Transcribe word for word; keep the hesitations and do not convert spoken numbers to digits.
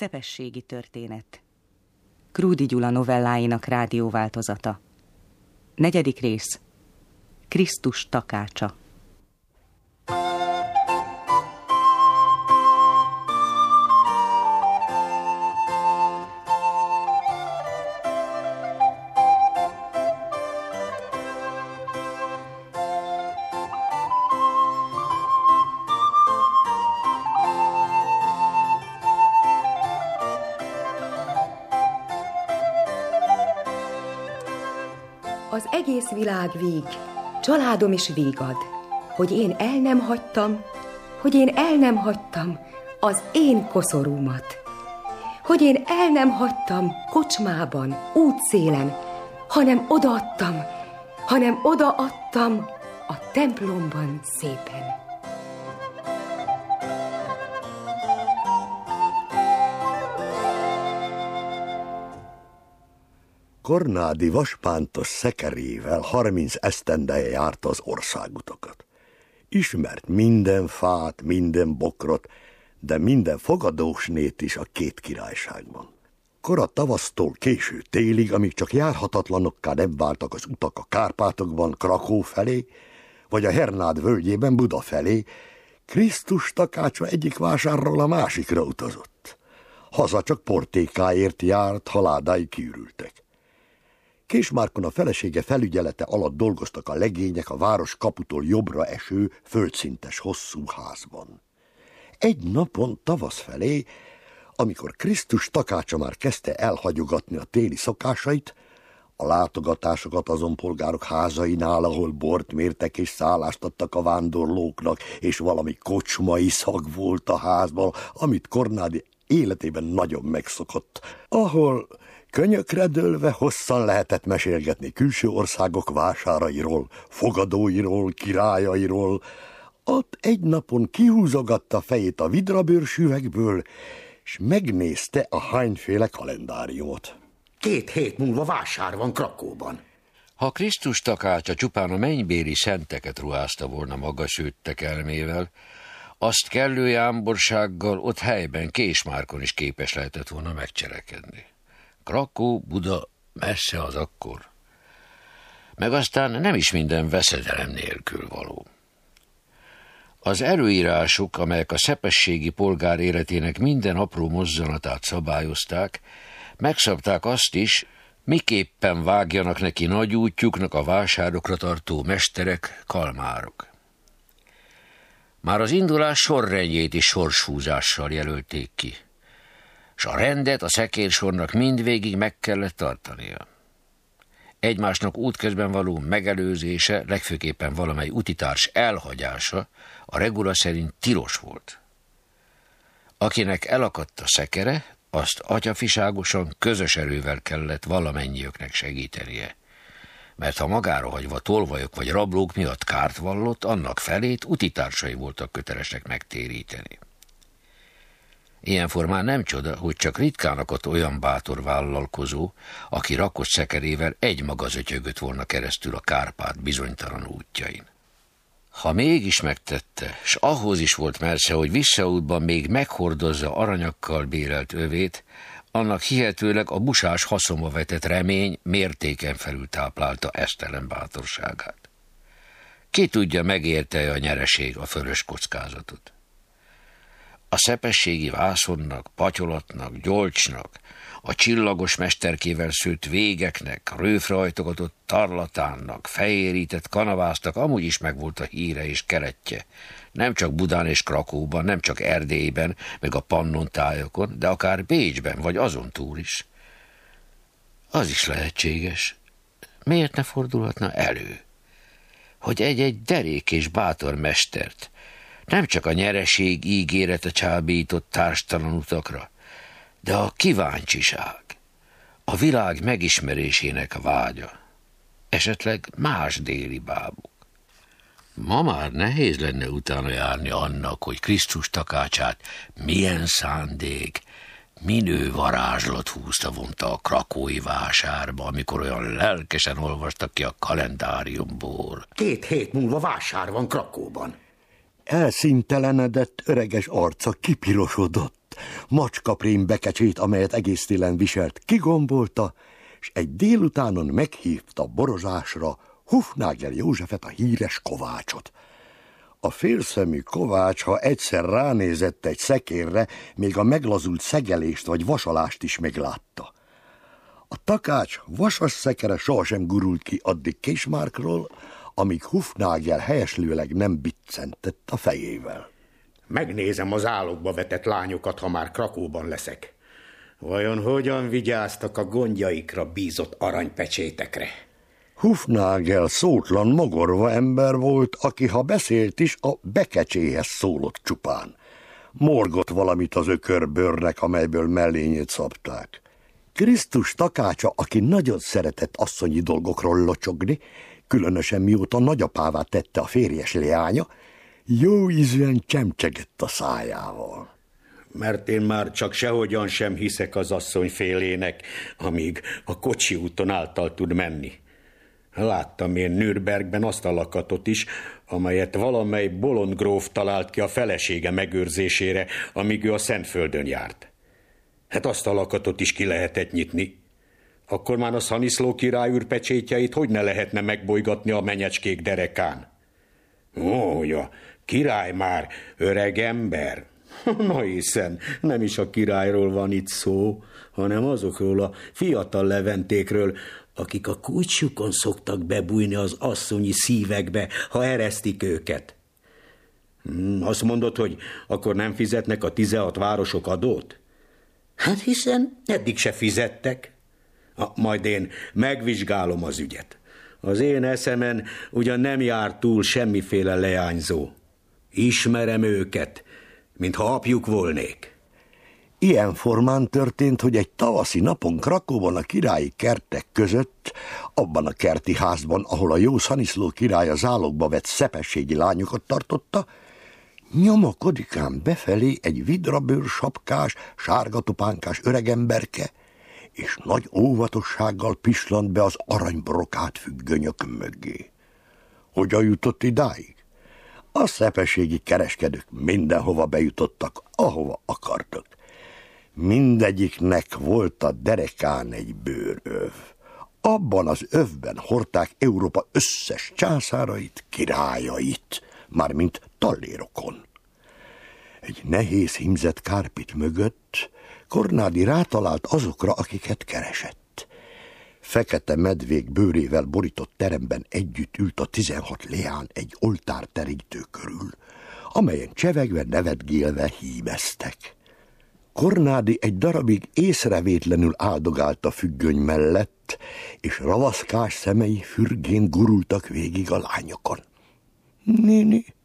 Szepességi történet. Krúdy Gyula novelláinak rádióváltozata. Negyedik rész. Krisztus takácsa. Az egész világ vég, családom is végad, hogy én el nem hagytam, hogy én el nem hagytam az én koszorúmat, hogy én el nem hagytam kocsmában, útszélen, hanem odaadtam, hanem odaadtam a templomban szépen. Kornádi vaspántos szekerével harminc esztendeje járta az országutakat. Ismert minden fát, minden bokrot, de minden fogadósnét is a két királyságban. Kora tavasztól késő télig, amíg csak járhatatlanokká nem váltak az utak a Kárpátokban Krakó felé, vagy a Hernád völgyében Buda felé, Krisztus takácsa egyik vásárról a másikra utazott. Haza csak portékáért járt, haládái kiürültek. Késmárkon a felesége felügyelete alatt dolgoztak a legények a város kaputól jobbra eső, földszintes hosszú házban. Egy napon tavasz felé, amikor Krisztus takácsa már kezdte elhagyogatni a téli szokásait, a látogatásokat azon polgárok házainál, ahol bort mértek és szállást adtak a vándorlóknak, és valami kocsmai szag volt a házban, amit Kornádi életében nagyon megszokott, ahol könyökre dőlve hosszan lehetett mesélgetni külső országok vásárairól, fogadóiról, királyairól. Ott egy napon kihúzogatta fejét a vidrabőrsüvegből, és megnézte a hányféle kalendáriumot. Két hét múlva vásár van Krakóban. Ha Krisztus takácsa csupán a mennybéli szenteket ruházta volna maga sőttek elmével, azt kellő jámborsággal ott helyben Késmárkon is képes lehetett volna megcselekedni. Krakó, Buda, messze az akkor. Meg aztán nem is minden veszedelem nélkül való. Az előírások, amelyek a szepességi polgár életének minden apró mozzanatát szabályozták, megszabták azt is, miképpen vágjanak neki nagy útjuknak a vásárokra tartó mesterek, kalmárok. Már az indulás sorrendjét is sorshúzással jelölték ki, s a rendet a szekérsornak mindvégig meg kellett tartania. Egymásnak útközben való megelőzése, legfőképpen valamely utitárs elhagyása a regula szerint tilos volt. Akinek elakadt a szekere, azt atyafiságosan, közös erővel kellett valamennyiöknek segítenie. Mert ha magára hagyva tolvajok vagy rablók miatt kárt vallott, annak felét utitársai voltak kötelesek megtéríteni. Ilyen formán nem csoda, hogy csak ritkán akadt olyan bátor vállalkozó, aki rakott szekerével egymaga zötyögött volna keresztül a Kárpát bizonytalan útjain. Ha mégis megtette, s ahhoz is volt mersze, hogy visszaútban még meghordozza aranyakkal bérelt övét, annak hihetőleg a busás haszonba vetett remény mértéken felül táplálta esztelen bátorságát. Ki tudja, megérte a nyereség a fölös kockázatot. A szepességi vászonnak, patyolatnak, gyolcsnak, a csillagos mesterkével szőtt végeknek, rőfrajtogatott tarlatánnak, fejérített kanaváztak amúgy is megvolt a híre és keretje. Nem csak Budán és Krakóban, nem csak Erdélyben, meg a Pannon tájokon, de akár Bécsben, vagy azon túl is. Az is lehetséges. Miért ne fordulhatna elő? Hogy egy-egy derék és bátor mestert nem csak a nyereség ígérete csábított társtalan utakra, de a kíváncsiság, a világ megismerésének a vágya, esetleg más déli bábuk. Ma már nehéz lenne utána járni annak, hogy Krisztus takácsát milyen szándék, minő varázslat húzta vonta a krakói vásárba, amikor olyan lelkesen olvastak ki a kalendáriumból. Két hét múlva vásár van Krakóban. Elszíntelenedett öreges arca kipirosodott. vett, macskaprém bekecsét, amelyet egész télen viselt, kigombolta, és egy délutánon meghívta borozásra Hufnagel Józsefet, a híres kovácsot. A félszemű kovács, ha egyszer ránézett egy szekérre, még a meglazult szegelést vagy vasalást is meglátta. A takács vasas szekere sohasem gurult ki addig Késmárkról, amíg Hufnagel helyeslőleg nem biccentett a fejével. Megnézem az állokba vetett lányokat, ha már Krakóban leszek. Vajon hogyan vigyáztak a gondjaikra bízott aranypecsétekre? Hufnagel szótlan, mogorva ember volt, aki ha beszélt is, a bekecséhez szólott csupán. Morgott valamit az ökörbőrnek, amelyből mellényét szabták. Krisztus takácsa, aki nagyon szeretett asszonyi dolgokról locsogni, különösen mióta nagyapává tette a férjes leánya, jó ízűen csemcsegett a szájával. Mert én már csak sehogyan sem hiszek az asszony félének, amíg a kocsi úton által tud menni. Láttam én Nürnbergben azt a lakatot is, amelyet valamely bolond gróf talált ki a felesége megőrzésére, amíg ő a Szentföldön járt. Hát azt a lakatot is ki lehetett nyitni. Akkor már a Szaniszló király úr pecsétjeit hogy ne lehetne megbolygatni a menyecskék derekán? Ó, hogy a király már öreg ember. Na hiszen nem is a királyról van itt szó, hanem azokról a fiatal leventékről, akik a kulcsukon szoktak bebújni az asszonyi szívekbe, ha eresztik őket. Hmm, azt mondod, hogy akkor nem fizetnek a tizenhat városok adót? Hát hiszen eddig se fizettek. Ha, majd én megvizsgálom az ügyet. Az én eszemen ugyan nem jár túl semmiféle leányzó. Ismerem őket, mintha apjuk volnék. Ilyen formán történt, hogy egy tavaszi napon Krakóban a királyi kertek között, abban a kerti házban, ahol a jó Szaniszló király a zálogba vett szepességi lányokat tartotta, nyomokodik ám befelé egy vidrabőr sapkás, sárgatopánkás öregemberke, és nagy óvatossággal pislant be az aranybrokát függönyök mögé. Hogyan jutott idáig? A szepességi kereskedők mindenhova bejutottak, ahova akartak. Mindegyiknek volt a derekán egy bőröv. Abban az övben hordták Európa összes császárait, királyait, mármint tallérokon. Egy nehéz hímzett kárpit mögött Kornádi rátalált azokra, akiket keresett. Fekete medvék bőrével borított teremben együtt ült a tizenhat leán egy oltárterítő körül, amelyen csevegve, nevetgélve hímeztek. Kornádi egy darabig észrevétlenül áldogált a függöny mellett, és ravaszkás szemei fürgén gurultak végig a lányokon. Néni,